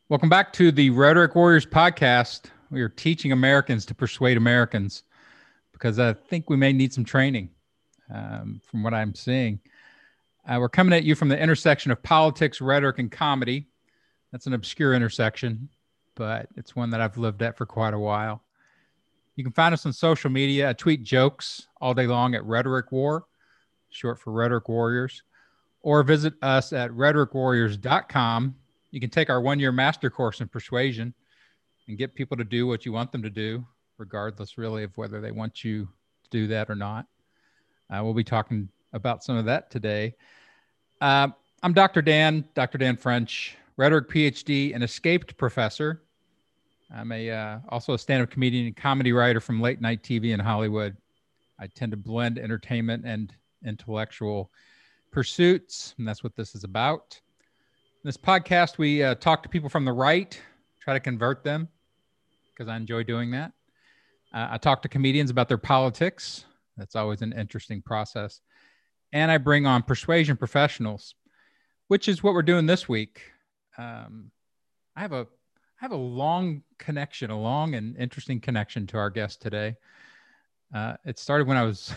Welcome back to the Rhetoric Warriors podcast. We are teaching Americans to persuade Americans because I think we may need some training from what I'm seeing. We're coming at you from the intersection of politics, rhetoric, and comedy. That's an obscure intersection, but it's one that I've lived at for quite a while. You can find us on social media. I tweet jokes all day long at Rhetoric War, short for Rhetoric Warriors, or visit us at rhetoricwarriors.com. You can take our 1-year master course in persuasion and get people to do what you want them to do, regardless really of whether they want you to do that or not. We'll be talking about some of that today. I'm Dr. Dan French, rhetoric PhD and escaped professor. I'm also a stand-up comedian and comedy writer from late night TV in Hollywood. I tend to blend entertainment and intellectual pursuits, and that's what this is about. In this podcast, we talk to people from the right, try to convert them, because I enjoy doing that. I talk to comedians about their politics. That's always an interesting process. And I bring on persuasion professionals, which is what we're doing this week. I have a long connection, a long and interesting connection to our guest today. It started when I was,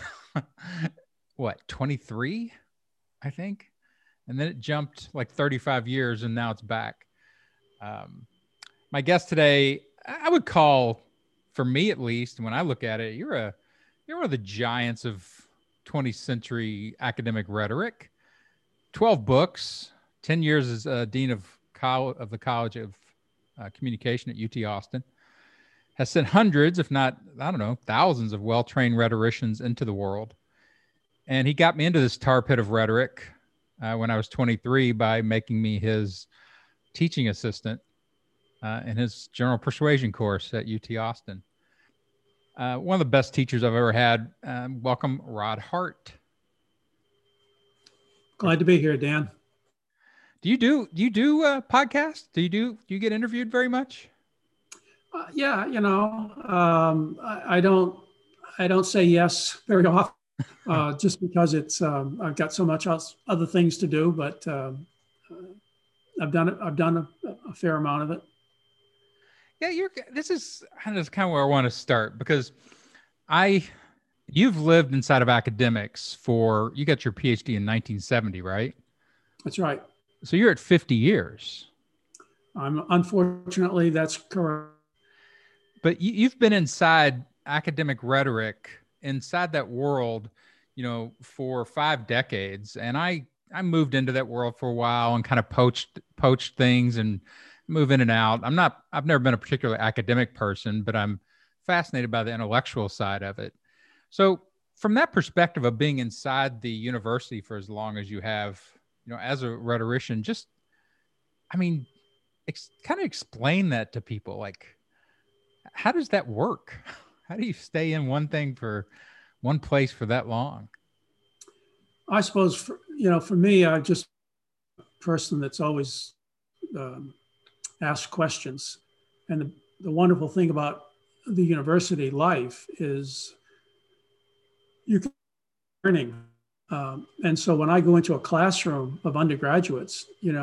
23, I think. And then it jumped like 35 years and now it's back. My guest today, I would call, for me at least, when I look at it, you're one of the giants of 20th century academic rhetoric. 12 books, 10 years as dean of the College of Communication at UT Austin. Has sent hundreds, if not, thousands of well-trained rhetoricians into the world. And he got me into this tar pit of rhetoric when I was 23 by making me his teaching assistant in his general persuasion course at UT Austin. One of the best teachers I've ever had. Welcome, Rod Hart. Glad to be here, Dan. Do you do podcasts? Do you get interviewed very much? Yeah, I don't say yes very often. Just because it's I've got so much else, other things to do, but I've done a fair amount of it. Yeah, this is kind of where I want to start, because you've lived inside of academics you got your PhD in 1970, right? That's right. So you're at 50 years. Unfortunately, that's correct. But you've been inside academic rhetoric, inside that world, for 5 decades. And I moved into that world for a while and kind of poached things and move in and out. I've never been a particularly academic person, but I'm fascinated by the intellectual side of it. So from that perspective of being inside the university for as long as you have, as a rhetorician, kind of explain that to people. Like, how does that work? How do you stay in one place for that long? I suppose, for me, I'm just a person that's always asked questions. And the wonderful thing about the university life is you can learning. And so when I go into a classroom of undergraduates, in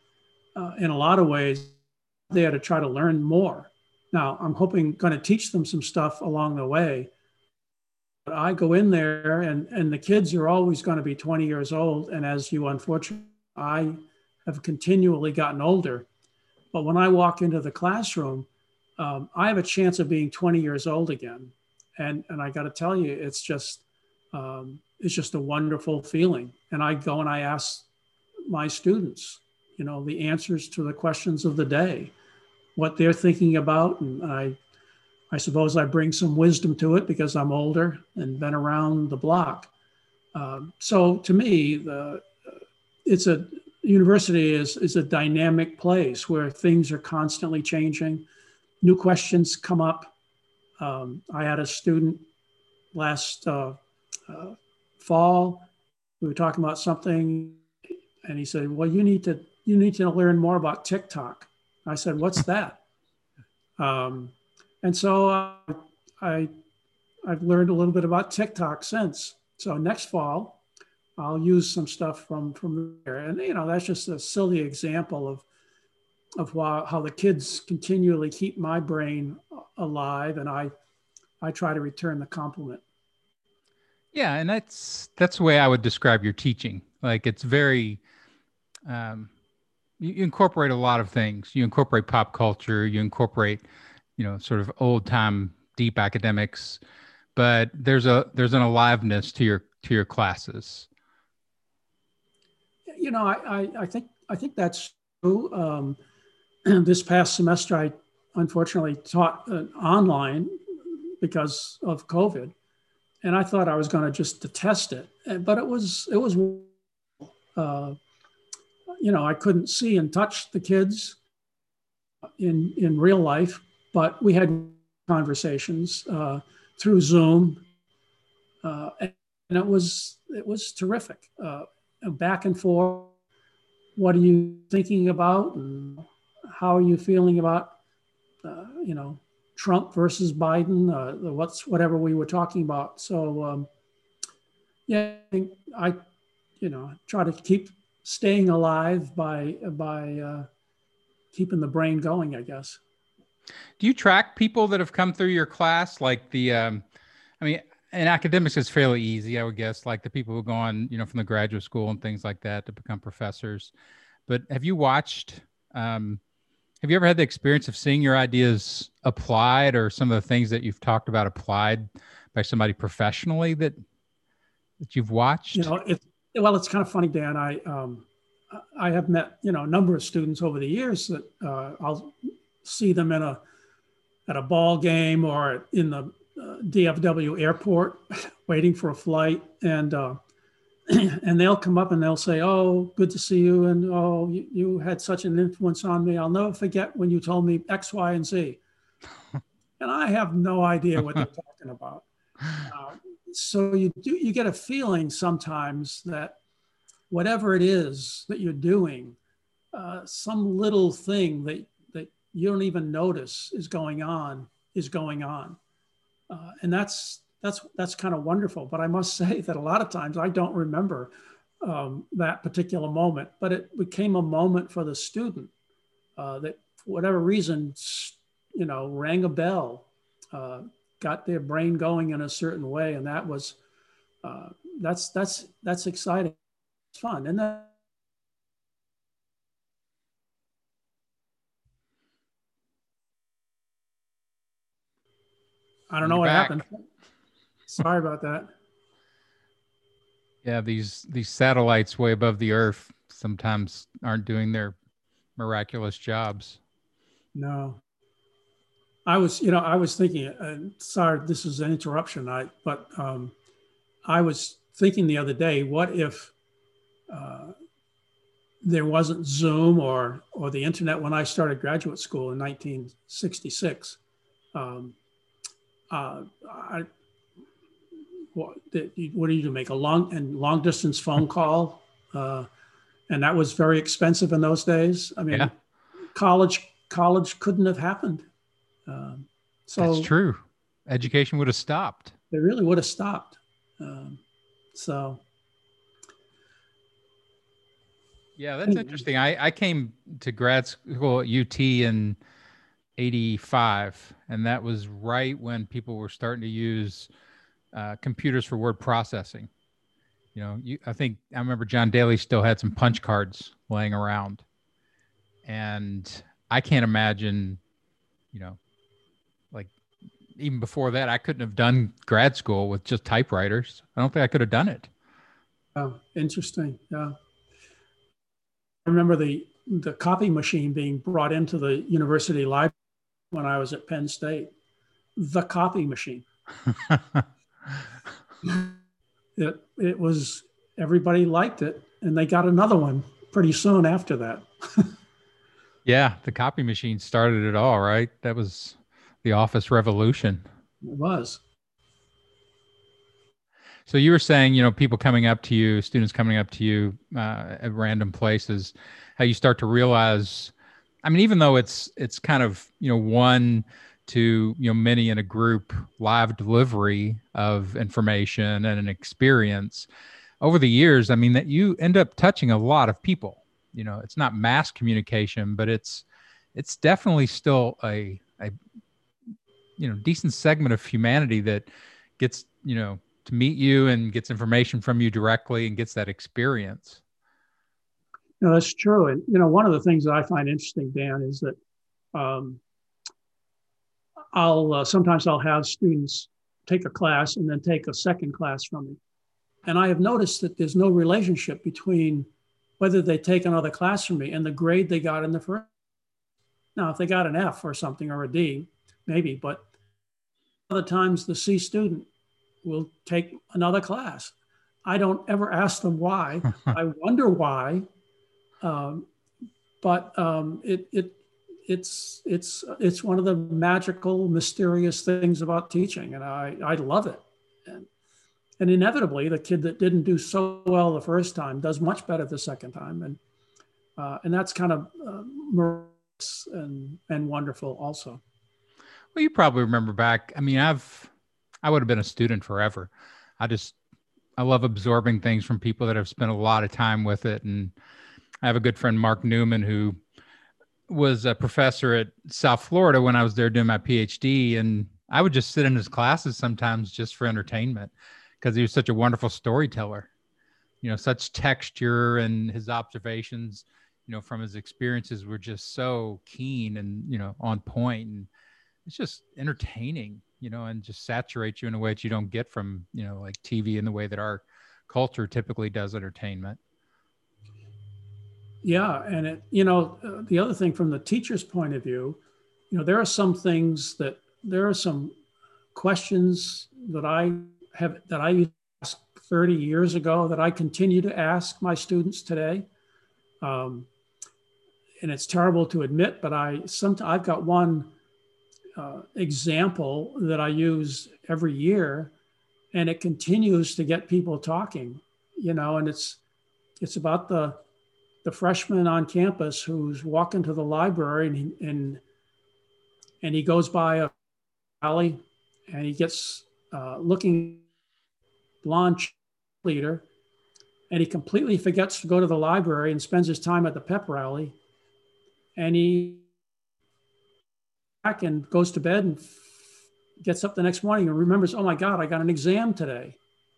a lot of ways, there to try to learn more. Now, I'm going to teach them some stuff along the way. But I go in there and the kids are always going to be 20 years old. And as you, unfortunately, I have continually gotten older. But when I walk into the classroom, I have a chance of being 20 years old again. And I got to tell you, it's just a wonderful feeling. And I go and I ask my students, the answers to the questions of the day, what they're thinking about. And I suppose I bring some wisdom to it because I'm older and been around the block. So to me, university is a dynamic place where things are constantly changing. New questions come up. I had a student last fall. We were talking about something, and he said, "Well, you need to learn more about TikTok." I said, "What's that?" And so I've learned a little bit about TikTok since. So next fall, I'll use some stuff from there. And, that's just a silly example of how the kids continually keep my brain alive, and I try to return the compliment. Yeah, and that's the way I would describe your teaching. Like it's very you incorporate a lot of things. You incorporate pop culture, you incorporate, sort of old time deep academics, but there's an aliveness to your classes. I think that's true. This past semester, I unfortunately taught online because of COVID, and I thought I was going to just detest it, but it was I couldn't see and touch the kids in real life, but we had conversations through Zoom, and it was terrific. Back and forth. What are you thinking about, and how are you feeling about Trump versus Biden? Whatever we were talking about. So yeah, I try to keep staying alive by keeping the brain going, I guess. Do you track people that have come through your class? Like I mean, in academics, it's fairly easy, I would guess, like the people who go on, from the graduate school and things like that to become professors. But have you watched, have you ever had the experience of seeing your ideas applied, or some of the things that you've talked about applied by somebody professionally that you've watched? It's kind of funny, Dan. I have met, a number of students over the years that I'll see them at a ball game or in the DFW airport waiting for a flight, and they'll come up and they'll say, "Oh, good to see you," and "Oh, you had such an influence on me. I'll never forget when you told me X, Y, and Z." And I have no idea what they're talking about. So you get a feeling sometimes that whatever it is that you're doing, some little thing that you don't even notice is going on, and that's kind of wonderful. But I must say that a lot of times I don't remember that particular moment, but it became a moment for the student that, for whatever reason, rang a bell, got their brain going in a certain way, and that was that's exciting. It's fun, and then I don't know what happened. Sorry about that. Yeah, these satellites way above the Earth sometimes aren't doing their miraculous jobs. No, I was thinking. Sorry, this is an interruption. But I was thinking the other day, what if there wasn't Zoom or the internet when I started graduate school in 1966? What do you do? Make a long distance phone call, and that was very expensive in those days. I mean, yeah. College couldn't have happened. So that's true. Education would have stopped. They really would have stopped. So. Yeah, that's interesting. I came to grad school at UT in '85, and that was right when people were starting to use computers for word processing. I think I remember John Daly still had some punch cards laying around, and I can't imagine, like even before that, I couldn't have done grad school with just typewriters. I don't think I could have done it. Oh, interesting. Yeah. I remember the copy machine being brought into the university library when I was at Penn State. The copy machine. It was, everybody liked it, and they got another one pretty soon after that. Yeah, the copy machine started it all, right? That was the office revolution. It was. So you were saying, people coming up to you, students coming up to you at random places, how you start to realize, I mean, even though it's kind of, one to, many in a group live delivery of information and an experience over the years, I mean, that you end up touching a lot of people. It's not mass communication, but it's it's definitely still a decent segment of humanity that gets, to meet you and gets information from you directly and gets that experience. No, that's true. And, one of the things that I find interesting, Dan, is that um, sometimes I'll have students take a class and then take a second class from me. And I have noticed that there's no relationship between whether they take another class from me and the grade they got in the first. Now, if they got an F or something or a D, maybe, but other times the C student will take another class. I don't ever ask them why. I wonder why, but it's one of the magical, mysterious things about teaching, and I love it. And inevitably, the kid that didn't do so well the first time does much better the second time, and that's kind of miraculous and wonderful also. Well, you probably remember back. I mean, I would have been a student forever. I love absorbing things from people that have spent a lot of time with it. And I have a good friend, Mark Newman, who was a professor at South Florida when I was there doing my PhD. And I would just sit in his classes sometimes just for entertainment because he was such a wonderful storyteller, such texture, and his observations, from his experiences were just so keen and, on point. And it's just entertaining, and just saturates you in a way that you don't get from, like TV in the way that our culture typically does entertainment. Yeah. And the other thing from the teacher's point of view, there are some questions that I asked 30 years ago that I continue to ask my students today. And it's terrible to admit, but I've got one example that I use every year, and it continues to get people talking, and it's about the freshman on campus who's walking to the library and he goes by a alley and he gets looking blonde leader, and he completely forgets to go to the library and spends his time at the pep rally, and he back and goes to bed and gets up the next morning and remembers, oh my God, I got an exam today.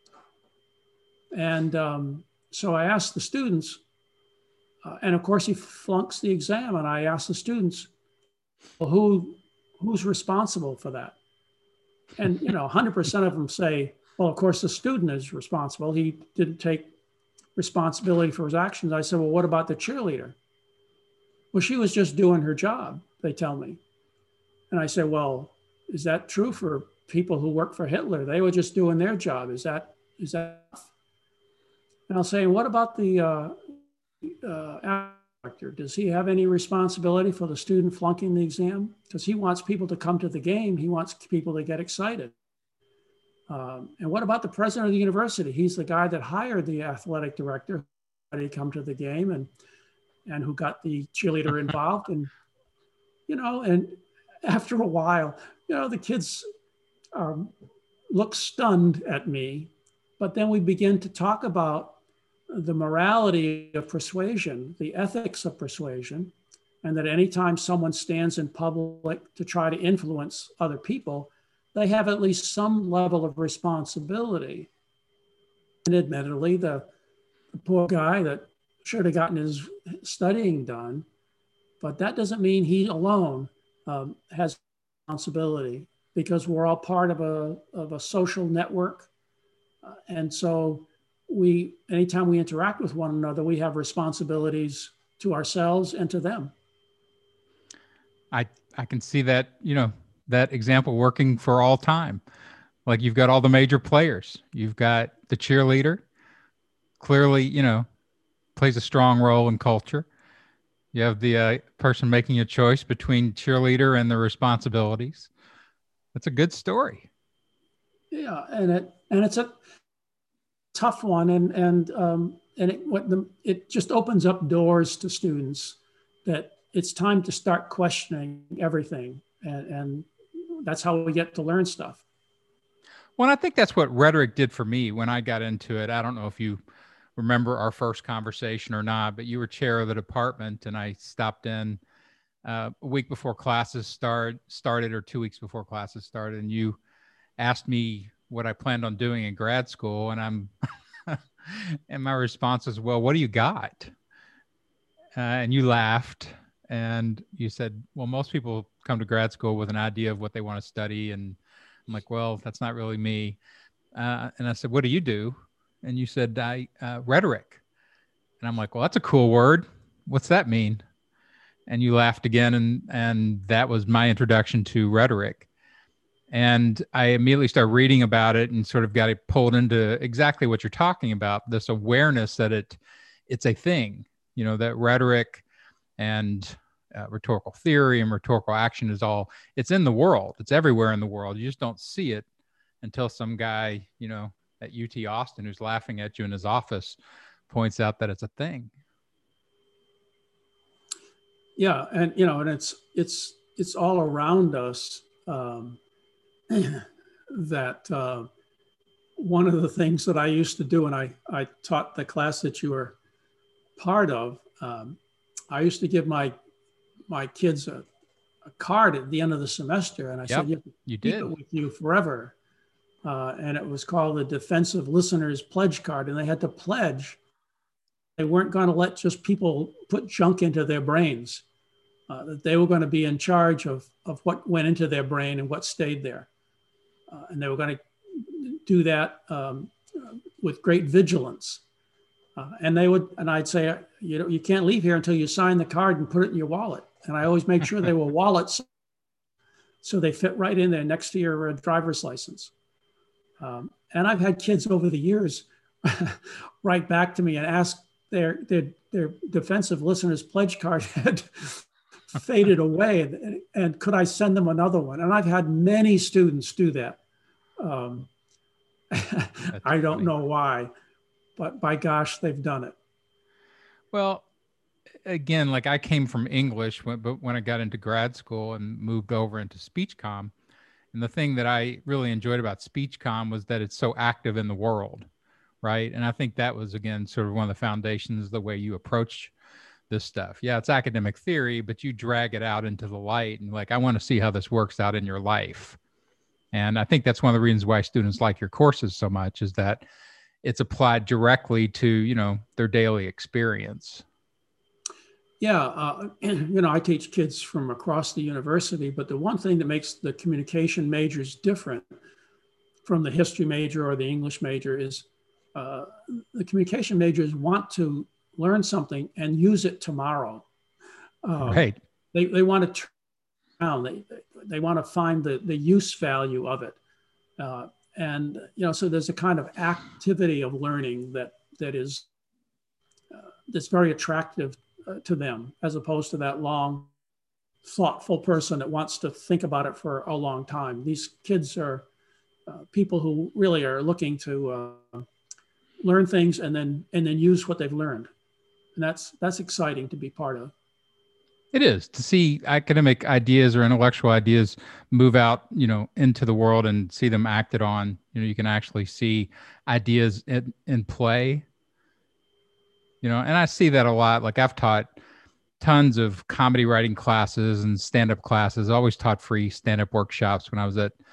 And so I asked the students, and of course he flunks the exam, and I asked the students, well, who's responsible for that? And 100% of them say, well, of course the student is responsible. He didn't take responsibility for his actions. I said, well, what about the cheerleader? Well, she was just doing her job, they tell me. And I said, well, is that true for people who work for Hitler? They were just doing their job. Is that? And I'll say, what about the director? Does he have any responsibility for the student flunking the exam? Because he wants people to come to the game. He wants people to get excited. And what about the president of the university? He's the guy that hired the athletic director to come to the game and who got the cheerleader involved. And, and after a while, the kids look stunned at me, but then we begin to talk about the morality of persuasion, the ethics of persuasion, and that anytime someone stands in public to try to influence other people, they have at least some level of responsibility. And admittedly, the poor guy that should have gotten his studying done, but that doesn't mean he alone has responsibility, because we're all part of a social network. And so anytime we interact with one another, we have responsibilities to ourselves and to them. I can see that, that example working for all time. Like, you've got all the major players. You've got the cheerleader, clearly, plays a strong role in culture. You have the person making a choice between cheerleader and the responsibilities. That's a good story. Yeah, and it's a tough one, and it just opens up doors to students that it's time to start questioning everything, and that's how we get to learn stuff. Well, I think that's what rhetoric did for me when I got into it. I don't know if you remember our first conversation or not, but you were chair of the department, and I stopped in a week before classes started, or 2 weeks before classes started, and you asked me what I planned on doing in grad school, and and my response was, "Well, what do you got?" And you laughed, and you said, "Well, most people come to grad school with an idea of what they want to study," and I'm like, "Well, that's not really me." And I said, "What do you do?" And you said, "I rhetoric." And I'm like, "Well, that's a cool word. What's that mean?" And you laughed again, and that was my introduction to rhetoric. And I immediately started reading about it and sort of got it pulled into exactly what you're talking about, this awareness that it's a thing, that rhetoric and rhetorical theory and rhetorical action it's in the world. It's everywhere in the world. You just don't see it until some guy, at UT Austin who's laughing at you in his office points out that it's a thing. Yeah. And, and it's all around us. That one of the things that I used to do, and I taught the class that you were part of, I used to give my kids a card at the end of the semester, and I said, you did keep it with you forever. And it was called the Defensive Listeners Pledge Card, and they had to pledge they weren't going to let just people put junk into their brains, that they were going to be in charge of what went into their brain and what stayed there. And they were going to do that with great vigilance. And I'd say, you can't leave here until you sign the card and put it in your wallet. And I always make sure they were wallets, so they fit right in there next to your driver's license. And I've had kids over the years write back to me and ask their Defensive Listeners Pledge Card had faded away, and could I send them another one? And I've had many students do that. I don't know why, but by gosh, they've done it. Well, again, like I came from English, but when I got into grad school and moved over into speech comm, and the thing that I really enjoyed about speech comm was that it's so active in the world, right? And I think that was, again, sort of one of the foundations, the way you approach this stuff. Yeah, it's academic theory, but you drag it out into the light, and like, I want to see how this works out in your life. And I think that's one of the reasons why students like your courses so much, is that it's applied directly to, their daily experience. Yeah, I teach kids from across the university, but the one thing that makes the communication majors different from the history major or the English major is the communication majors want to learn something and use it tomorrow. Right. They want to turn around. They want to find the use value of it. And, so there's a kind of activity of learning that's very attractive to them, as opposed to that long, thoughtful person that wants to think about it for a long time. These kids are people who really are looking to learn things and then use what they've learned. And that's exciting to be part of. It is, to see academic ideas or intellectual ideas move out, into the world and see them acted on. You can actually see ideas in play. And I see that a lot. Like, I've taught tons of comedy writing classes and stand-up classes. I always taught free stand-up workshops when I was at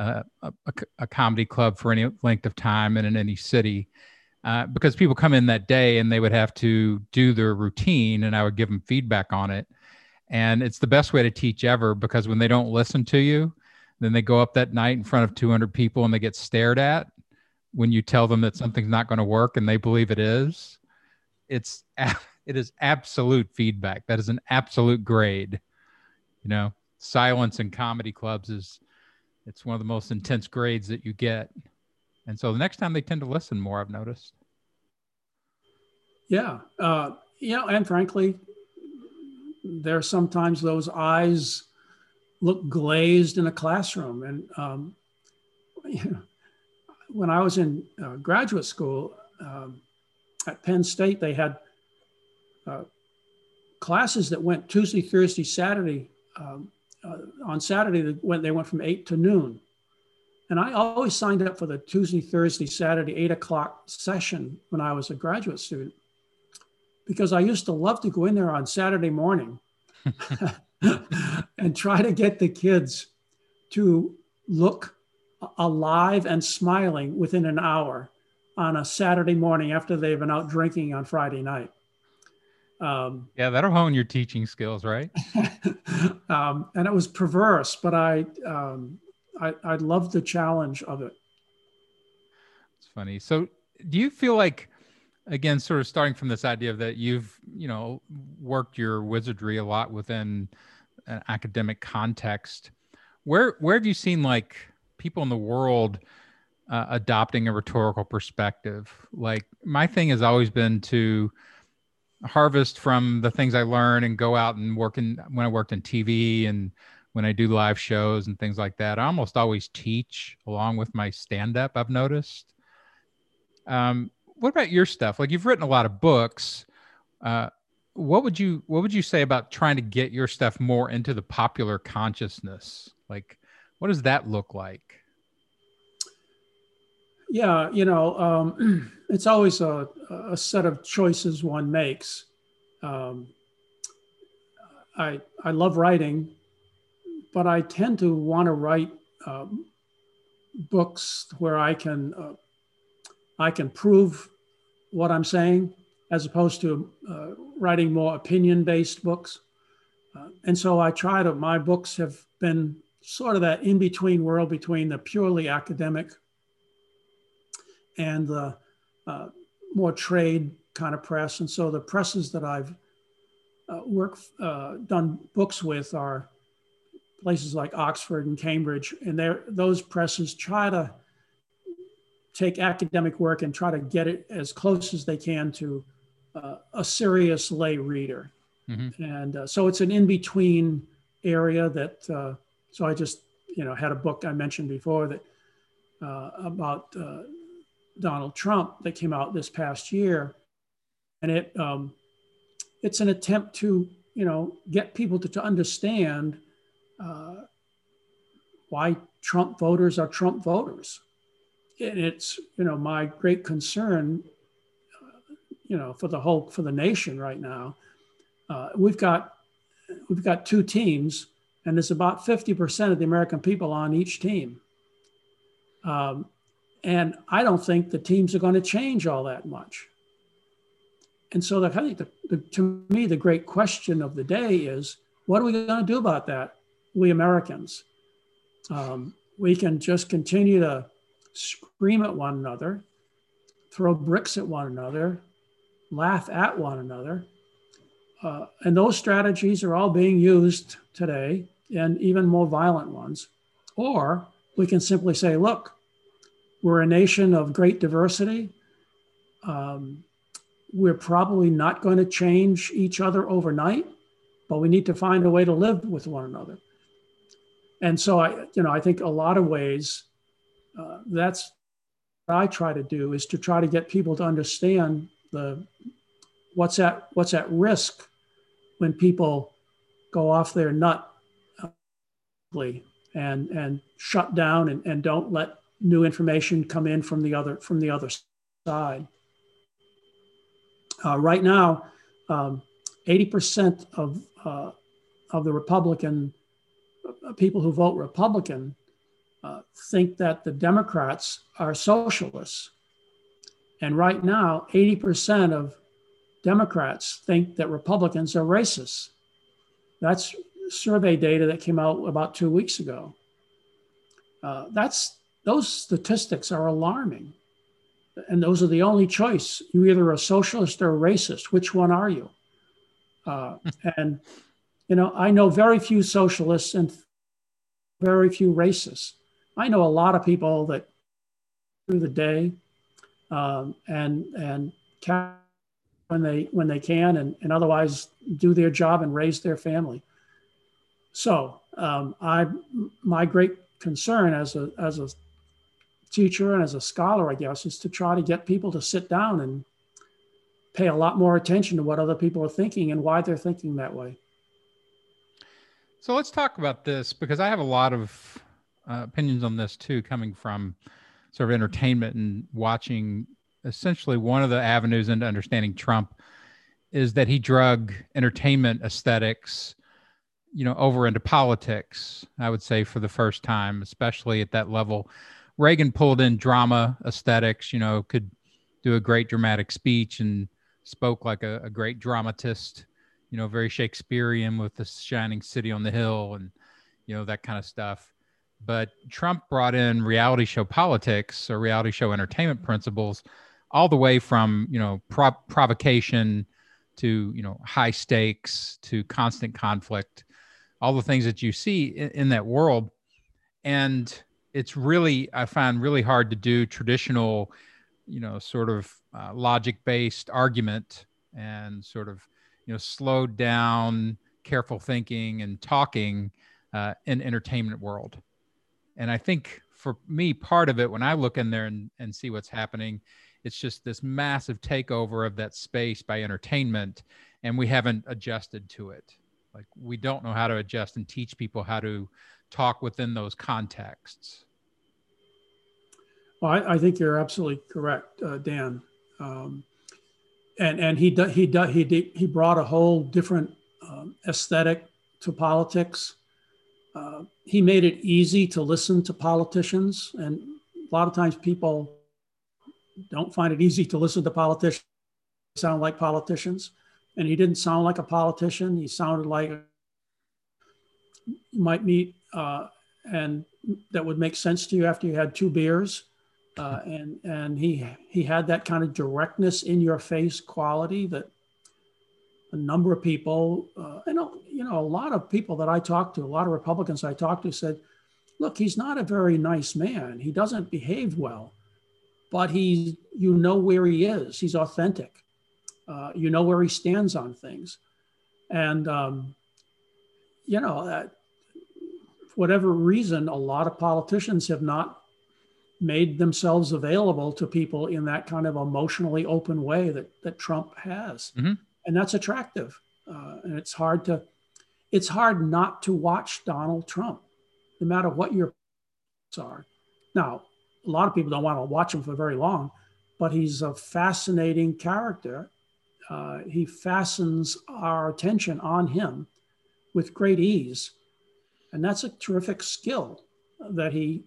a comedy club for any length of time and in any city, because people come in that day and they would have to do their routine, and I would give them feedback on it. And it's the best way to teach ever, because when they don't listen to you, then they go up that night in front of 200 people and they get stared at when you tell them that something's not going to work and they believe it is. It is absolute feedback. That is an absolute grade. Silence in comedy clubs it's one of the most intense grades that you get. And so the next time they tend to listen more, I've noticed. Yeah. And frankly, there are sometimes those eyes look glazed in a classroom. And when I was in graduate school at Penn State, they had classes that went Tuesday, Thursday, Saturday. On Saturday, they went from 8 to noon. And I always signed up for the Tuesday, Thursday, Saturday, 8 o'clock session when I was a graduate student, because I used to love to go in there on Saturday morning and try to get the kids to look alive and smiling within an hour on a Saturday morning after they've been out drinking on Friday night. Yeah, that'll hone your teaching skills, right? And it was perverse, but I loved the challenge of it. It's funny. So do you feel like, again, sort of starting from this idea that you've, worked your wizardry a lot within an academic context, where have you seen like people in the world adopting a rhetorical perspective? Like my thing has always been to harvest from the things I learn and go out and when I worked in TV and when I do live shows and things like that, I almost always teach along with my stand-up, I've noticed. What about your stuff? Like you've written a lot of books. What would you say about trying to get your stuff more into the popular consciousness? Like, what does that look like? Yeah, it's always a set of choices one makes. I love writing, but I tend to want to write books where I can prove what I'm saying, as opposed to writing more opinion-based books. And so my books have been sort of that in-between world between the purely academic and the more trade kind of press. And so the presses that I've done books with are places like Oxford and Cambridge. And those presses try to take academic work and try to get it as close as they can to a serious lay reader. Mm-hmm. And so it's an in-between area that, so I just, had a book I mentioned before that about Donald Trump that came out this past year. And it's an attempt to, get people to understand why Trump voters are Trump voters. And it's, my great concern, for the nation right now. We've got two teams, and there's about 50% of the American people on each team. And I don't think the teams are going to change all that much. And so I think to me, the great question of the day is, what are we going to do about that, we Americans? We can just continue to scream at one another, throw bricks at one another, laugh at one another. And those strategies are all being used today, and even more violent ones. Or we can simply say, look, we're a nation of great diversity. We're probably not going to change each other overnight, but we need to find a way to live with one another. And so I think a lot of ways, that's what I try to do, is to try to get people to understand what's at risk when people go off their nut and shut down and don't let new information come in from the other side. Right now, 80% of the Republican people who vote Republican think that the Democrats are socialists. And right now, 80% of Democrats think that Republicans are racists. That's survey data that came out about 2 weeks ago. Those statistics are alarming. And those are the only choice. You're either a socialist or a racist. Which one are you? And, I know very few socialists and very few racists. I know a lot of people that through the day and when they can and otherwise do their job and raise their family. So my great concern as a teacher and as a scholar, I guess, is to try to get people to sit down and pay a lot more attention to what other people are thinking and why they're thinking that way. So let's talk about this, because I have a lot of opinions on this too, coming from sort of entertainment and watching. Essentially, one of the avenues into understanding Trump is that he drug entertainment aesthetics over into politics, I would say for the first time, especially at that level. Reagan pulled in drama, aesthetics, could do a great dramatic speech and spoke like a great dramatist, very Shakespearean with the shining city on the hill and, that kind of stuff. But Trump brought in reality show politics or reality show entertainment principles all the way from, provocation to, high stakes to constant conflict, all the things that you see in that world. And it's really, I find really hard to do traditional, sort of logic-based argument and sort of, slowed down, careful thinking and talking in entertainment world. And I think for me, part of it, when I look in there and see what's happening, it's just this massive takeover of that space by entertainment, and we haven't adjusted to it. Like, we don't know how to adjust and teach people how to talk within those contexts. Well, I think you're absolutely correct, Dan. And he brought a whole different aesthetic to politics. He made it easy to listen to politicians, and a lot of times people don't find it easy to listen to politicians. They sound like politicians, and he didn't sound like a politician. He sounded like you might meet, and that would make sense to you after you had 2 beers. And he had that kind of directness in your face quality that a number of people, a lot of people that I talked to, a lot of Republicans I talked to said, look, he's not a very nice man. He doesn't behave well, but you know where he is. He's authentic. You know where he stands on things. And, that for whatever reason, a lot of politicians have not made themselves available to people in that kind of emotionally open way that Trump has. Mm-hmm. And that's attractive. And it's hard not to watch Donald Trump, no matter what your are. Now, a lot of people don't want to watch him for very long, but he's a fascinating character. He fastens our attention on him with great ease. And that's a terrific skill that he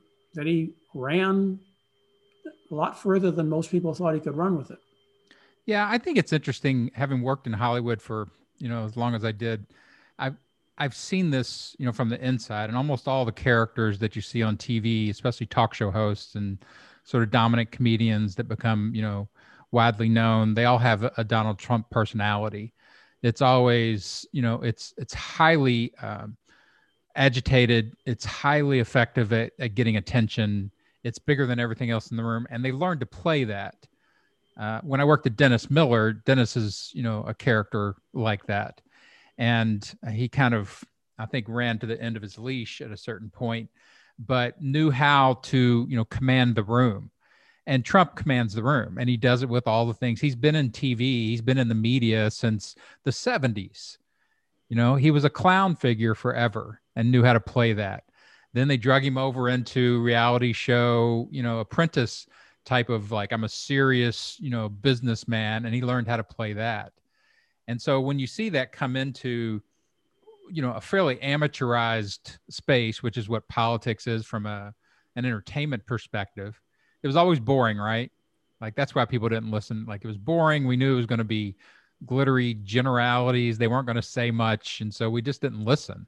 ran a lot further than most people thought he could run with it. Yeah, I think it's interesting, having worked in Hollywood for, as long as I did. I've seen this, from the inside, and almost all the characters that you see on TV, especially talk show hosts and sort of dominant comedians that become, widely known, they all have a Donald Trump personality. It's always, it's highly agitated. It's highly effective at getting attention. It's bigger than everything else in the room. And they learned to play that. When I worked at Dennis Miller, Dennis is, a character like that. And he kind of, I think, ran to the end of his leash at a certain point, but knew how to, command the room. And Trump commands the room, and he does it with all the things. He's been in TV. He's been in the media since the 70s. He was a clown figure forever and knew how to play that. Then they drug him over into reality show, apprentice type of, like, I'm a serious, businessman, and he learned how to play that. And so when you see that come into, a fairly amateurized space, which is what politics is from an entertainment perspective, it was always boring, right? Like, that's why people didn't listen. Like, it was boring. We knew it was going to be glittery generalities. They weren't going to say much. And so we just didn't listen.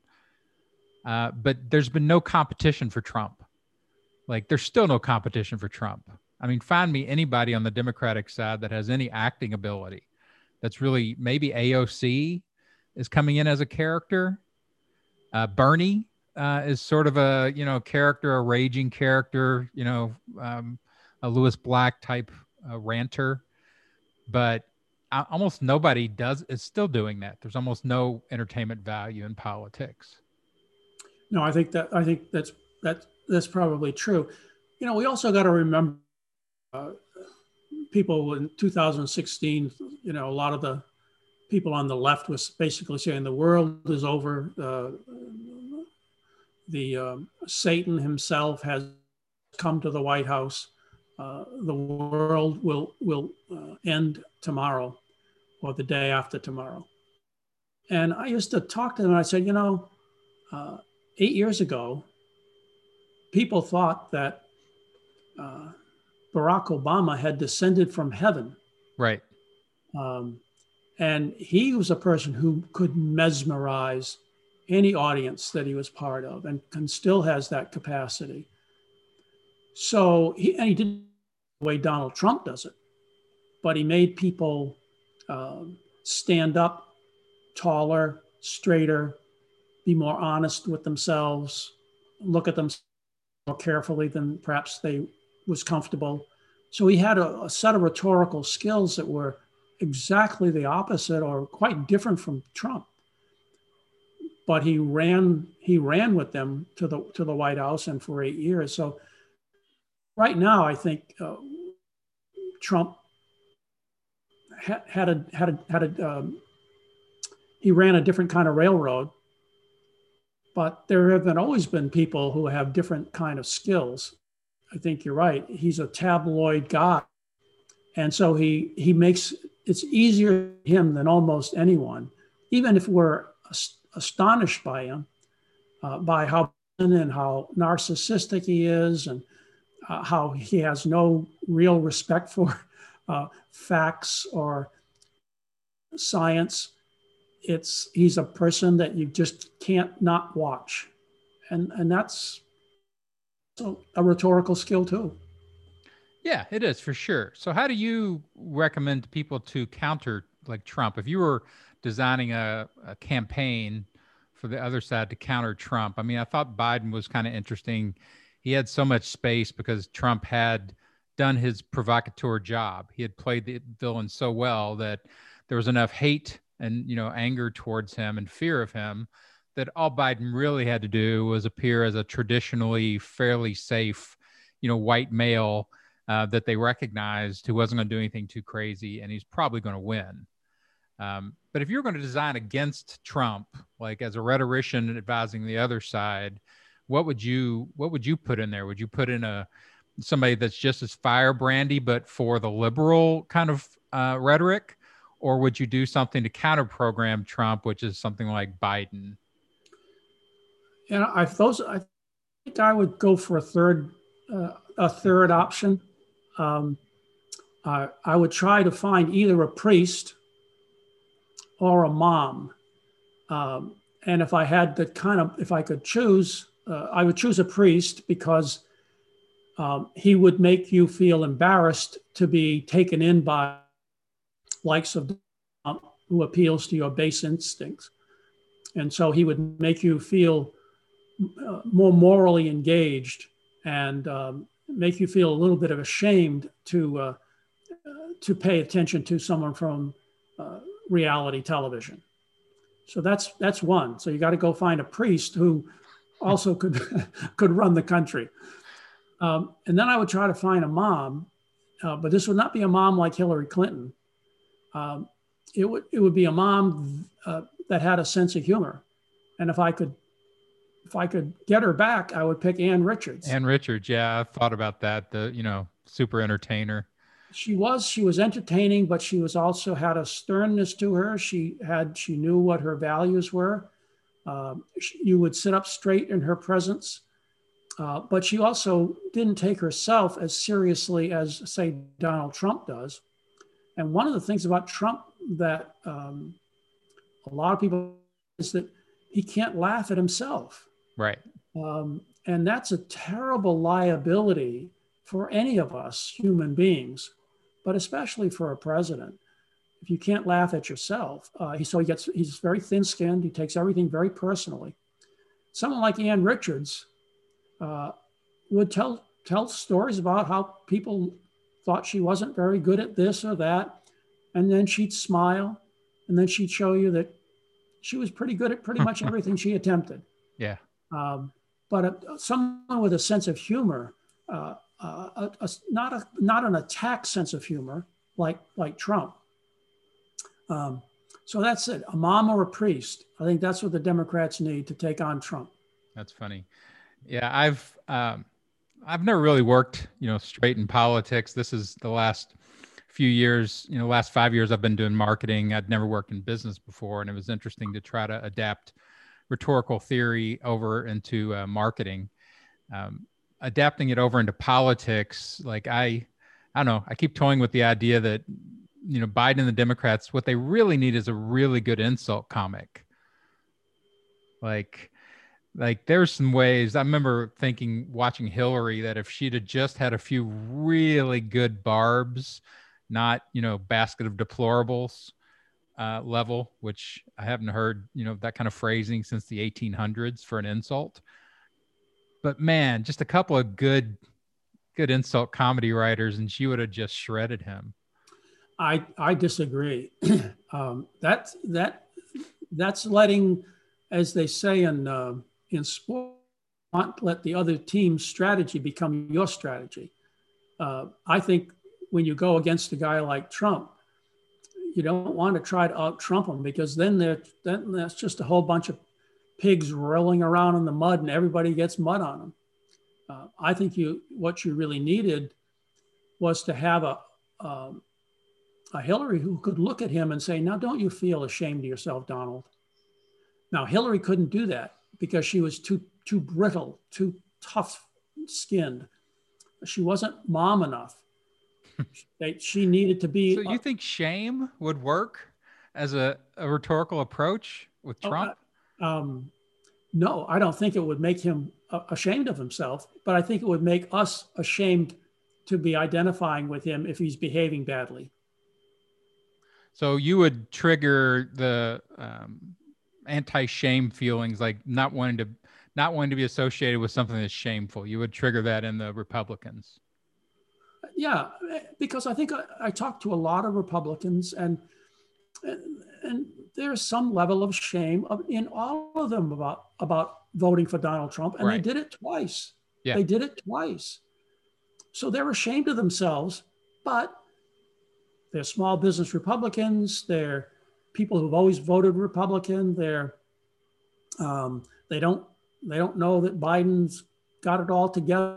But there's been no competition for Trump. Like, there's still no competition for Trump. I mean, find me anybody on the Democratic side that has any acting ability. That's really, maybe AOC is coming in as a character. Bernie is sort of a, character, a raging character, a Lewis Black type ranter. But almost nobody is still doing that. There's almost no entertainment value in politics. No, I think that's probably true. We also got to remember people in 2016, a lot of the people on the left was basically saying the world is over. Satan himself has come to the White House. The world will end tomorrow or the day after tomorrow. And I used to talk to them and I said, 8 years ago, people thought that Barack Obama had descended from heaven. Right. And he was a person who could mesmerize any audience that he was part of and still has that capacity. So he did the way Donald Trump does it, but he made people stand up taller, straighter, be more honest with themselves, look at themselves more carefully than perhaps they was comfortable. So he had a set of rhetorical skills that were exactly the opposite or quite different from Trump. But he ran with them to the White House and for 8 years. So right now, I think Trump he ran a different kind of railroad, but there have always been people who have different kind of skills. I think you're right. He's a tabloid guy, and so he makes it's easier for him than almost anyone, even if we're astonished by him, by how narcissistic he is and how he has no real respect for facts or science. He's a person that you just can't not watch, and that's a rhetorical skill too. Yeah, it is for sure. So how do you recommend people to counter like Trump? If you were designing a campaign for the other side to counter Trump, I mean, I thought Biden was kind of interesting. He had so much space because Trump had done his provocateur job. He had played the villain so well that there was enough hate and, anger towards him and fear of him that all Biden really had to do was appear as a traditionally fairly safe, white male that they recognized who wasn't going to do anything too crazy, and he's probably going to win. But if you're going to design against Trump, like as a rhetorician advising the other side, what would you put in there? Would you put in somebody that's just as firebrandy, but for the liberal kind of rhetoric, or would you do something to counter program Trump, which is something like Biden? And I think I would go for a third option. I would try to find either a priest or a mom. And if I had if I could choose, I would choose a priest because he would make you feel embarrassed to be taken in by likes of who appeals to your base instincts. And so he would make you feel more morally engaged and make you feel a little bit of ashamed to pay attention to someone from reality television. So that's one. So you got to go find a priest who also could run the country. And then I would try to find a mom, but this would not be a mom like Hillary Clinton. It would be a mom that had a sense of humor. And if I could get her back, I would pick Ann Richards. Ann Richards, yeah, I've thought about that. Super entertainer. She was entertaining, but she was also had a sternness to her. She knew what her values were. You would sit up straight in her presence, but she also didn't take herself as seriously as, say, Donald Trump does. And one of the things about Trump that a lot of people is that he can't laugh at himself. Right. And that's a terrible liability for any of us human beings, but especially for a president. If you can't laugh at yourself, he's very thin-skinned. He takes everything very personally. Someone like Ann Richards would tell stories about how people thought she wasn't very good at this or that, and then she'd smile, and then she'd show you that she was pretty good at pretty much everything she attempted. Yeah. But someone with a sense of humor, not an attack sense of humor like Trump. So that's it. A mom or a priest. I think that's what the Democrats need to take on Trump. That's funny. Yeah, I've never really worked, straight in politics. This is the last few years, last 5 years I've been doing marketing. I'd never worked in business before, and it was interesting to try to adapt rhetorical theory over into marketing, adapting it over into politics. Like I don't know. I keep toying with the idea that, Biden and the Democrats, what they really need is a really good insult comic. Like there's some ways I remember watching Hillary, that if she'd have just had a few really good barbs, not, basket of deplorables level, which I haven't heard, that kind of phrasing since the 1800s for an insult. But man, just a couple of good insult comedy writers, and she would have just shredded him. I disagree. That's letting, as they say in sport, not let the other team's strategy become your strategy. I think when you go against a guy like Trump, you don't want to try to out-Trump him, because then that's just a whole bunch of pigs rolling around in the mud and everybody gets mud on them. I think what you really needed was to have a Hillary who could look at him and say, now, don't you feel ashamed of yourself, Donald? Now, Hillary couldn't do that because she was too brittle, too tough-skinned. She wasn't mom enough. She needed to be. So you think shame would work as a rhetorical approach with Trump? No, I don't think it would make him ashamed of himself, but I think it would make us ashamed to be identifying with him if he's behaving badly. So you would trigger the anti-shame feelings, like not wanting to be associated with something that's shameful. You would trigger that in the Republicans. Yeah, because I think I talked to a lot of Republicans, and there's some level of shame in all of them about voting for Donald Trump, and right. They did it twice. Yeah. They did it twice. So they're ashamed of themselves, but they're small business Republicans. They're people who've always voted Republican. They don't know that Biden's got it all together.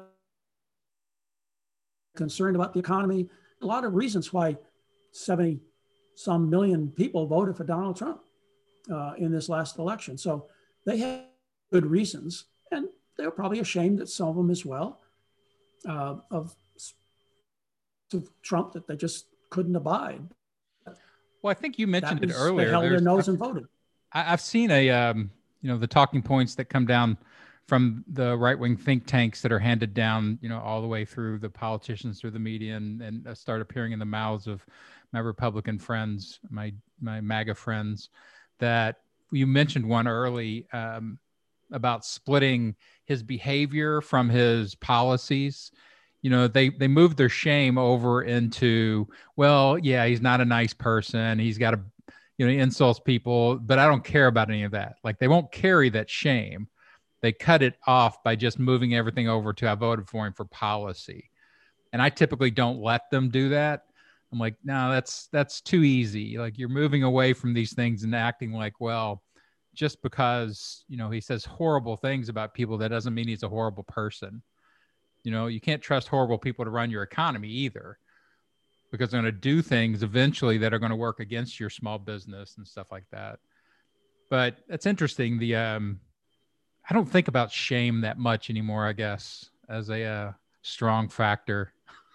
Concerned about the economy. A lot of reasons why 70-some million people voted for Donald Trump in this last election. So they had good reasons, and they're probably ashamed at some of them as well of Trump that they just couldn't abide. Well, I think you mentioned it earlier. They held their nose and voted. I've seen the talking points that come down from the right-wing think tanks that are handed down, all the way through the politicians, through the media, and start appearing in the mouths of my Republican friends, my MAGA friends, that you mentioned one early about splitting his behavior from his policies. They moved their shame over into, well, yeah, he's not a nice person. He's got he insults people, but I don't care about any of that. Like, they won't carry that shame. They cut it off by just moving everything over to, I voted for him for policy. And I typically don't let them do that. I'm like, no, that's too easy. Like, you're moving away from these things and acting like, well, just because, he says horrible things about people, that doesn't mean he's a horrible person. You can't trust horrible people to run your economy either, because they're going to do things eventually that are going to work against your small business and stuff like that. But that's interesting. I don't think about shame that much anymore, I guess, as a strong factor.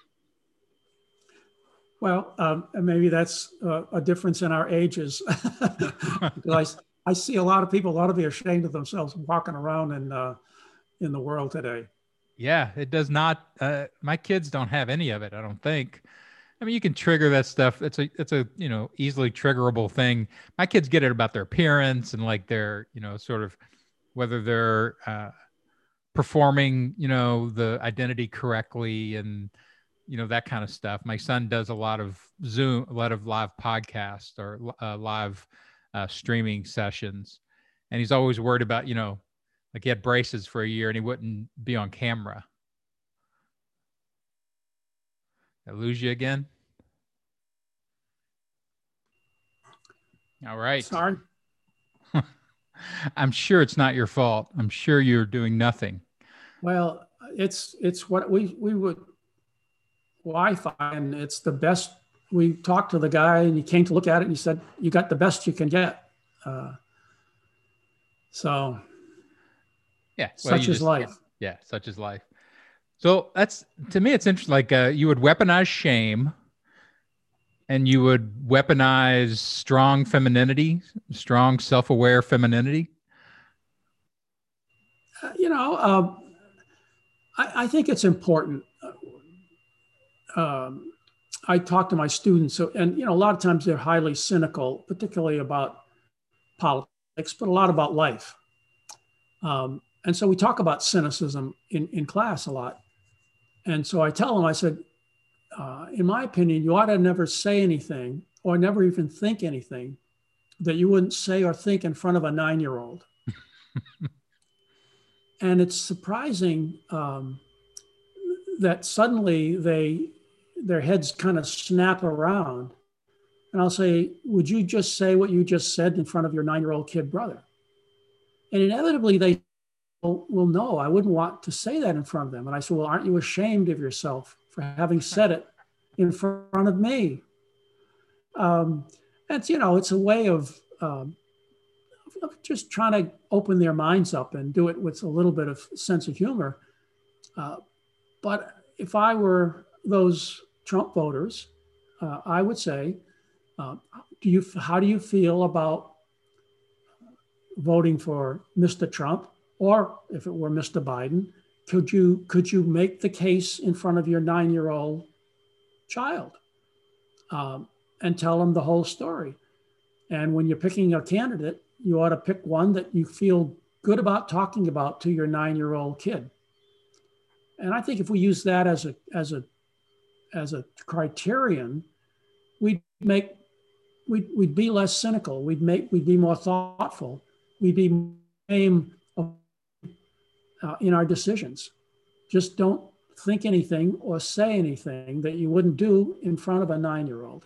Well, maybe that's a difference in our ages. Because I see a lot of people, a lot of you are ashamed of themselves walking around in the world today. Yeah, it does not. My kids don't have any of it, I don't think. I mean, you can trigger that stuff. It's a easily triggerable thing. My kids get it about their appearance and like their, sort of whether they're performing, the identity correctly and, that kind of stuff. My son does a lot of Zoom, a lot of live podcasts or live streaming sessions. And he's always worried about, like he had braces for a year and he wouldn't be on camera. Did I lose you again? All right. Sorry. I'm sure it's not your fault. I'm sure you're doing nothing. Well, it's what we would Wi-Fi, and it's the best. We talked to the guy and he came to look at it and he said, you got the best you can get. So Yeah. Well, such is life. yeah, such is life. So that's, to me, it's interesting. Like you would weaponize shame and you would weaponize strong femininity, strong self-aware femininity. You know, I think it's important. Um, I talk to my students, and a lot of times they're highly cynical, particularly about politics, but a lot about life. And so we talk about cynicism in class a lot. And so I tell them, I said, in my opinion, you ought to never say anything or never even think anything that you wouldn't say or think in front of a 9-year-old. And it's surprising that suddenly their heads kind of snap around. And I'll say, would you just say what you just said in front of your 9-year-old kid brother? And inevitably they will know, I wouldn't want to say that in front of them. And I said, well, aren't you ashamed of yourself for having said it in front of me? It's a way of just trying to open their minds up and do it with a little bit of sense of humor. But if I were those Trump voters, I would say, how do you feel about voting for Mr. Trump, or if it were Mr. Biden, could you make the case in front of your 9-year-old child and tell them the whole story? And when you're picking a candidate, you ought to pick one that you feel good about talking about to your 9-year-old kid. And I think if we use that as a criterion, we'd be less cynical. We'd be more thoughtful. We'd be in our decisions. Just don't think anything or say anything that you wouldn't do in front of a 9-year-old.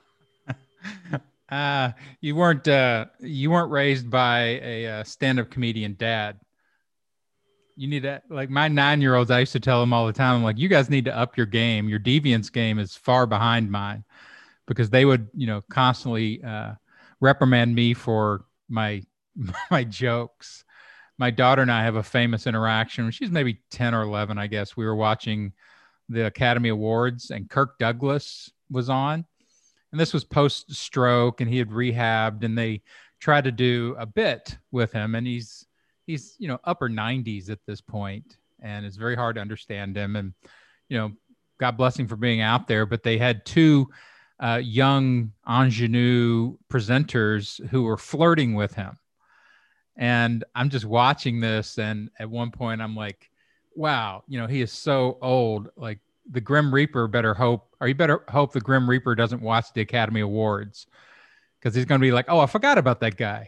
You weren't raised by a stand-up comedian dad. You need that. Like my 9-year-olds, I used to tell them all the time, I'm like, you guys need to up your game. Your deviance game is far behind mine, because they would, constantly reprimand me for my my jokes. My daughter and I have a famous interaction. She's maybe 10 or 11, I guess. We were watching the Academy Awards and Kirk Douglas was on. And this was post-stroke and he had rehabbed, and they tried to do a bit with him. And he's upper 90s at this point, and it's very hard to understand him. And, God bless him for being out there. But they had two young ingenue presenters who were flirting with him. And I'm just watching this, and at one point I'm like, wow, he is so old. Like the Grim Reaper you better hope the Grim Reaper doesn't watch the Academy Awards, because he's going to be like, oh, I forgot about that guy.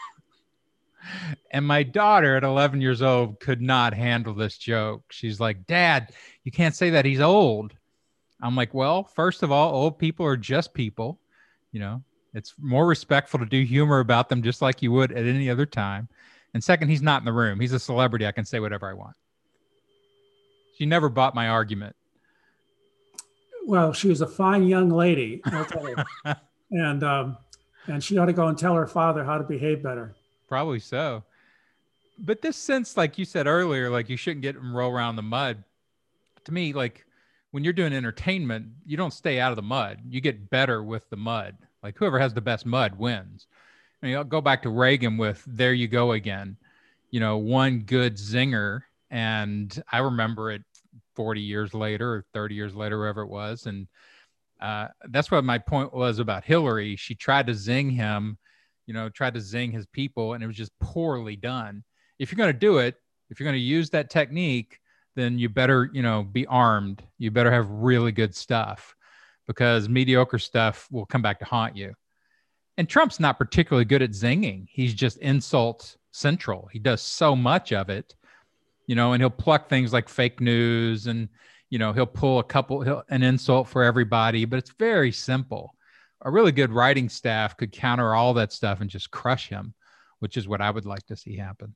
And my daughter at 11 years old could not handle this joke. She's like, Dad, you can't say that, he's old. I'm like, well, first of all, old people are just people. It's more respectful to do humor about them just like you would at any other time. And second, he's not in the room. He's a celebrity. I can say whatever I want. She never bought my argument. Well, she was a fine young lady, I'll tell you. And she ought to go and tell her father how to behave better. Probably so. But this sense, like you said earlier, like you shouldn't get them roll around the mud. To me, like when you're doing entertainment, you don't stay out of the mud. You get better with the mud. Like whoever has the best mud wins. I mean, I'll go back to Reagan with "There You Go Again." One good zinger, and I remember it 40 years later or 30 years later, wherever it was. And that's what my point was about Hillary. She tried to zing him, tried to zing his people, and it was just poorly done. If you're going to do it, if you're going to use that technique, then you better, be armed. You better have really good stuff, because mediocre stuff will come back to haunt you. And Trump's not particularly good at zinging. He's just insult central. He does so much of it, and he'll pluck things like fake news, and, he'll pull an insult for everybody, but it's very simple. A really good writing staff could counter all that stuff and just crush him, which is what I would like to see happen.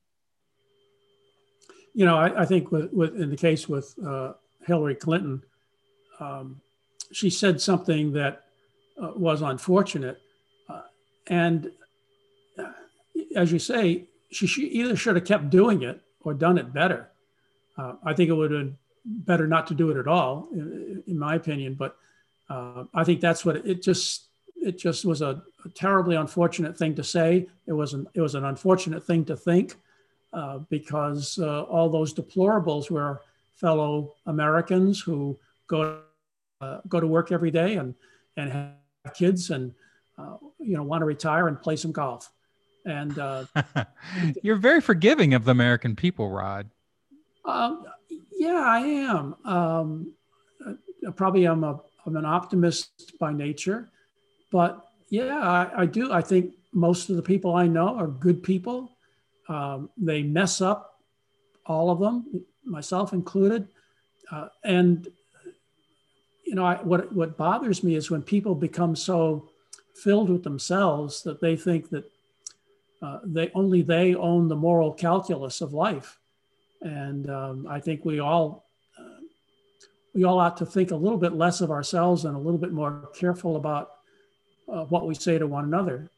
I think in the case with Hillary Clinton, she said something that was unfortunate. And as you say, either should have kept doing it or done it better. I think it would have been better not to do it at all, in my opinion. But I think that's what it just was a terribly unfortunate thing to say. It was an unfortunate thing to think, because all those deplorables were fellow Americans who go to work every day and have kids and want to retire and play some golf. And you're very forgiving of the American people, Rod. Yeah, I am. Probably I'm an optimist by nature, but yeah, I do. I think most of the people I know are good people. They mess up, all of them, myself included. And what bothers me is when people become so filled with themselves that they think that they own the moral calculus of life. And I think we all ought to think a little bit less of ourselves and a little bit more careful about what we say to one another.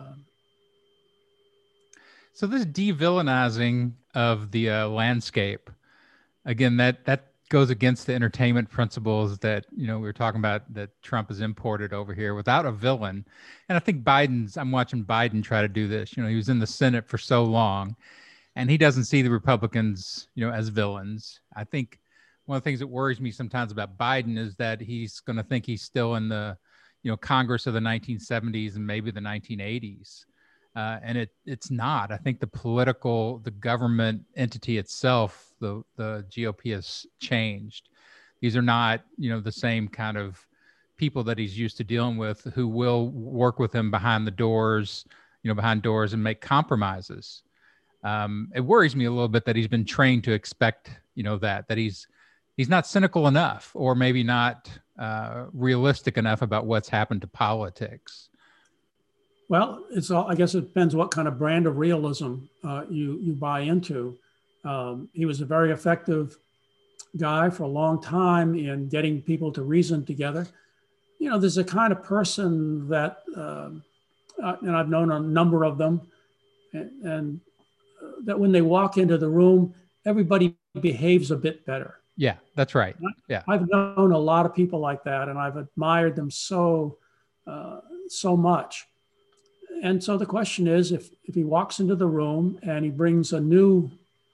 So this de-villainizing of the landscape, again, that goes against the entertainment principles that we were talking about that Trump has imported over here without a villain. And I think I'm watching Biden try to do this. He was in the Senate for so long, and he doesn't see the Republicans, as villains. I think one of the things that worries me sometimes about Biden is that he's going to think he's still in the, Congress of the 1970s and maybe the 1980s. And it's not. I think the government entity itself, the GOP has changed. These are not, the same kind of people that he's used to dealing with who will work with him behind doors and make compromises. It worries me a little bit that he's been trained to expect, that he's not cynical enough, or maybe not realistic enough about what's happened to politics. Well, I guess it depends what kind of brand of realism you buy into. He was a very effective guy for a long time in getting people to reason together. There's a kind of person that, and I've known a number of them, and that when they walk into the room, everybody behaves a bit better. Yeah, that's right. Yeah, I've known a lot of people like that, and I've admired them so much. And so the question is, if he walks into the room and he brings a new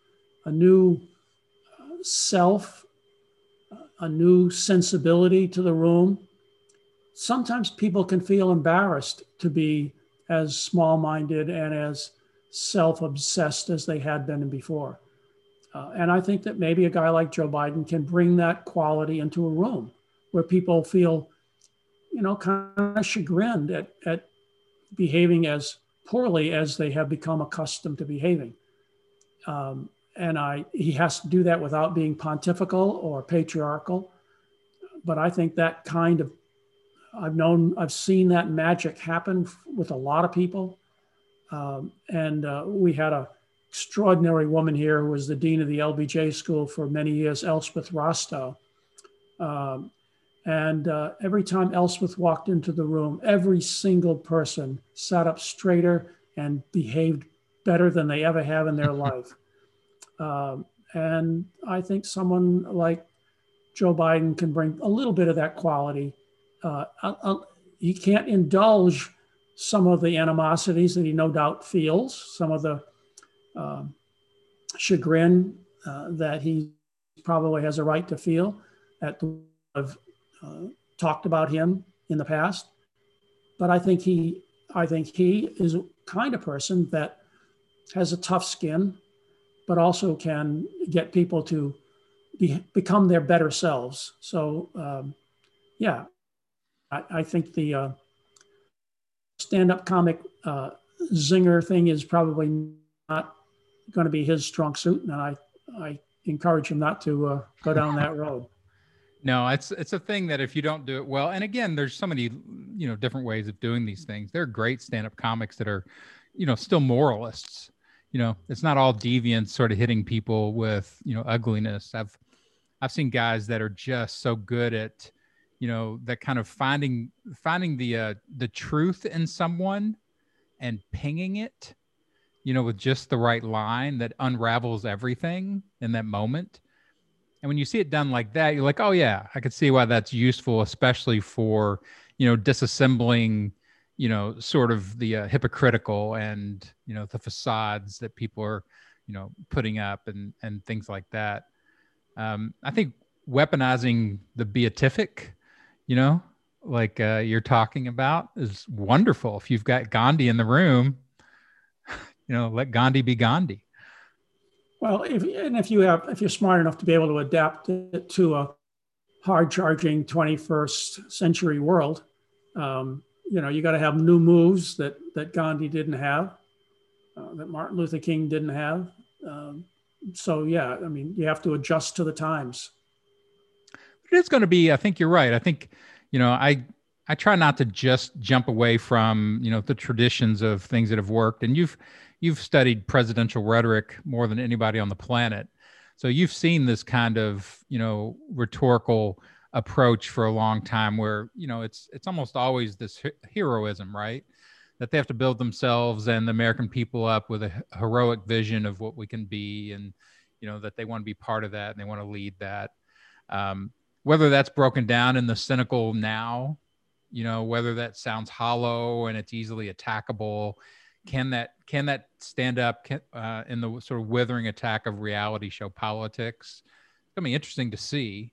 self, a new sensibility to the room, sometimes people can feel embarrassed to be as small-minded and as self-obsessed as they had been before. And I think that maybe a guy like Joe Biden can bring that quality into a room where people feel, kind of chagrined at behaving as poorly as they have become accustomed to behaving. And he has to do that without being pontifical or patriarchal. But I think that kind of, I've seen that magic happen with a lot of people. We had an extraordinary woman here who was the dean of the LBJ school for many years, Elspeth Rostow. Every time Elspeth walked into the room, every single person sat up straighter and behaved better than they ever have in their life. And I think someone like Joe Biden can bring a little bit of that quality. He can't indulge some of the animosities that he no doubt feels, some of the chagrin that he probably has a right to feel at the talked about him in the past. But I think he is a kind of person that has a tough skin, but also can get people to become their better selves. So, I think the stand-up comic zinger thing is probably not going to be his strong suit, and I encourage him not to go down that road. No, it's a thing that if you don't do it well, and again, there's so many, different ways of doing these things. There are great stand-up comics that are, still moralists. It's not all deviants sort of hitting people with, ugliness. I've seen guys that are just so good at, that kind of finding the truth in someone and pinging it, with just the right line that unravels everything in that moment. And when you see it done like that, you're like, oh yeah, I could see why that's useful, especially for, disassembling, sort of the hypocritical and, the facades that people are, putting up and things like that. I think weaponizing the beatific, like you're talking about, is wonderful. If you've got Gandhi in the room, let Gandhi be Gandhi. Well, if you're smart enough to be able to adapt it to a hard-charging 21st century world, you got to have new moves that Gandhi didn't have, that Martin Luther King didn't have. So yeah, I mean, you have to adjust to the times. It is going to be. I think you're right. I think, I try not to just jump away from the traditions of things that have worked. And you've studied presidential rhetoric more than anybody on the planet, so you've seen this kind of rhetorical approach for a long time, where it's almost always this heroism, right? That they have to build themselves and the American people up with a heroic vision of what we can be, and that they want to be part of that and they want to lead that. Whether that's broken down in the cynical now, whether that sounds hollow and it's easily attackable, can that stand up in the sort of withering attack of reality show politics? It's gonna be interesting to see,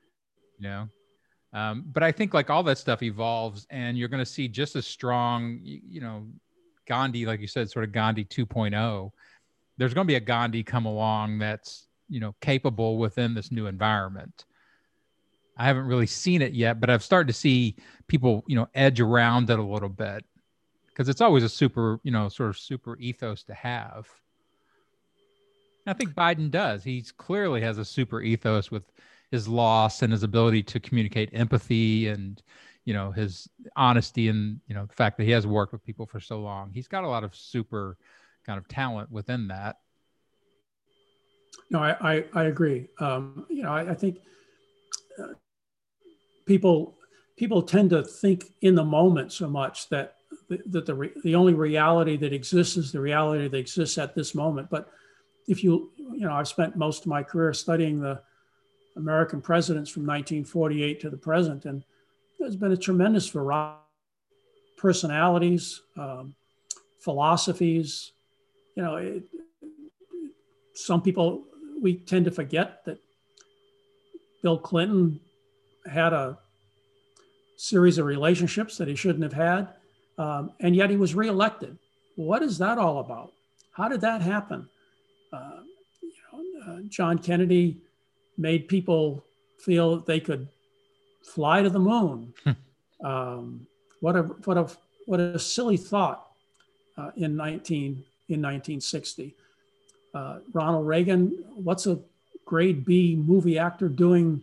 but I think like all that stuff evolves, and you're going to see just as strong, Gandhi, like you said, sort of Gandhi 2.0. There's going to be a Gandhi come along that's capable within this new environment. I haven't really seen it yet, but I've started to see people, edge around it a little bit, because it's always a super, sort of super ethos to have. And I think Biden does. He clearly has a super ethos with his loss and his ability to communicate empathy and, his honesty and, the fact that he has worked with people for so long. He's got a lot of super kind of talent within that. No, I agree. I think people tend to think in the moment so much that the only reality that exists is the reality that exists at this moment. But if I've spent most of my career studying the American presidents from 1948 to the present, and there's been a tremendous variety of personalities, philosophies. Some people, we tend to forget that Bill Clinton had a series of relationships that he shouldn't have had, and yet he was reelected. What is that all about? How did that happen? John Kennedy made people feel that they could fly to the moon. What a silly thought in 1960. Ronald Reagan, what's a grade B movie actor doing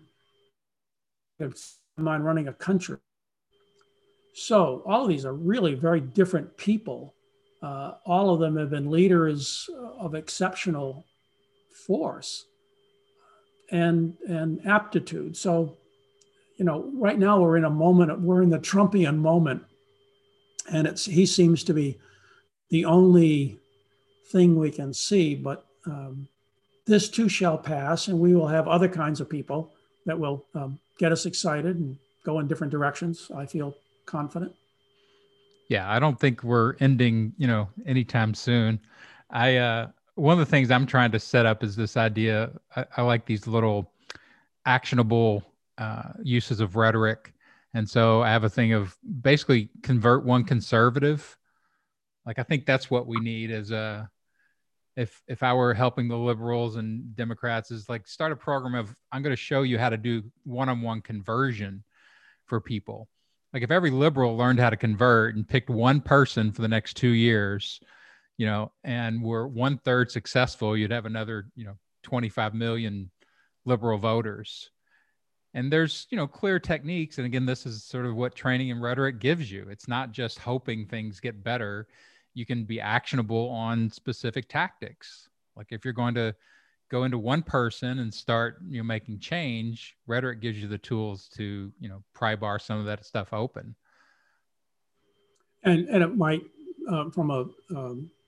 mind running a country? So all of these are really very different people. All of them have been leaders of exceptional force and aptitude. So, right now we're in the Trumpian moment, and he seems to be the only thing we can see. But this too shall pass, and we will have other kinds of people that will get us excited and go in different directions. I feel confident. Yeah, I don't think we're ending, anytime soon. One of the things I'm trying to set up is this idea. I like these little actionable uses of rhetoric. And so I have a thing of basically convert one conservative. Like, I think that's what we need as if I were helping the liberals and Democrats, is like start a program of, I'm going to show you how to do one-on-one conversion for people. Like if every liberal learned how to convert and picked one person for the next 2 years, and we're 1/3 successful, you'd have another, 25 million liberal voters. And there's, clear techniques. And again, this is sort of what training and rhetoric gives you. It's not just hoping things get better. You can be actionable on specific tactics. Like if you're going to go into one person and start, making change, rhetoric gives you the tools to, pry bar some of that stuff open. And it might, from a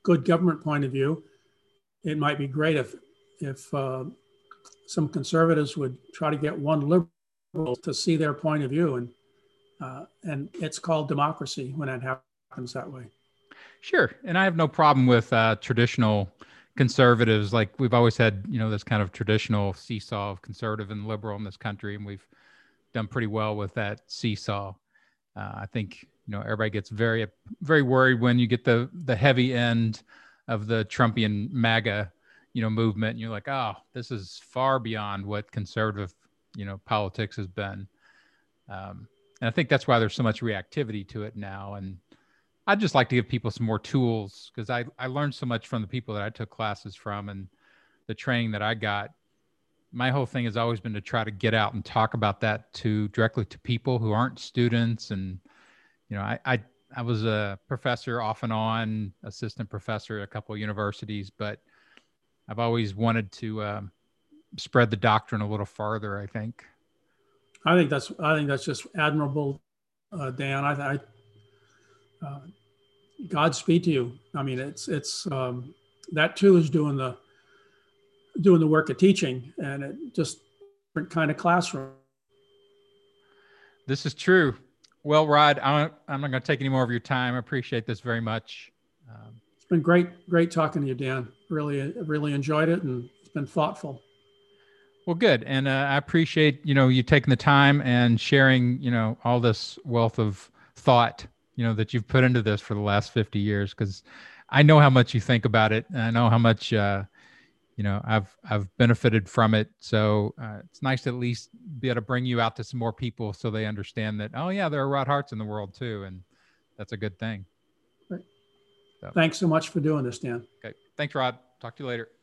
good government point of view, it might be great if some conservatives would try to get one liberal to see their point of view, and it's called democracy when it happens that way. Sure, and I have no problem with traditional conservatives. Like we've always had, this kind of traditional seesaw of conservative and liberal in this country, and we've done pretty well with that seesaw. I think everybody gets very, very worried when you get the heavy end of the Trumpian MAGA, movement. And you're like, oh, this is far beyond what conservative, politics has been. And I think that's why there's so much reactivity to it now. And I'd just like to give people some more tools, because I learned so much from the people that I took classes from and the training that I got. My whole thing has always been to try to get out and talk about that directly to people who aren't students. And, I was a professor off and on, assistant professor at a couple of universities, but I've always wanted to spread the doctrine a little farther, I think. I think that's just admirable, Dan. Godspeed to you. I mean, it's that too is doing the work of teaching, and it just different kind of classroom. This is true. Well, Rod, I'm not going to take any more of your time. I appreciate this very much. It's been great talking to you, Dan. Really enjoyed it, and it's been thoughtful. Well, good. And I appreciate, you taking the time and sharing, all this wealth of thought, that you've put into this for the last 50 years, because I know how much you think about it. And I know how much, I've benefited from it. So it's nice to at least be able to bring you out to some more people so they understand that, oh yeah, there are Rod Harts in the world too. And that's a good thing. Right. So. Thanks so much for doing this, Dan. Okay. Thanks, Rod. Talk to you later.